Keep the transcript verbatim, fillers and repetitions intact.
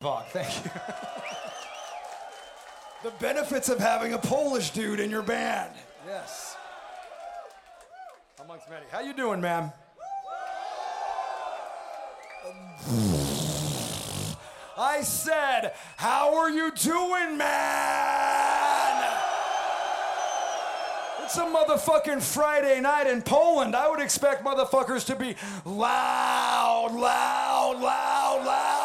Fuck, thank you. The benefits of having a Polish dude in your band. Yes. Amongst many. How you doing, man? I said, how are you doing, man? It's a motherfucking Friday night in Poland. I would expect motherfuckers to be loud, loud, loud, loud.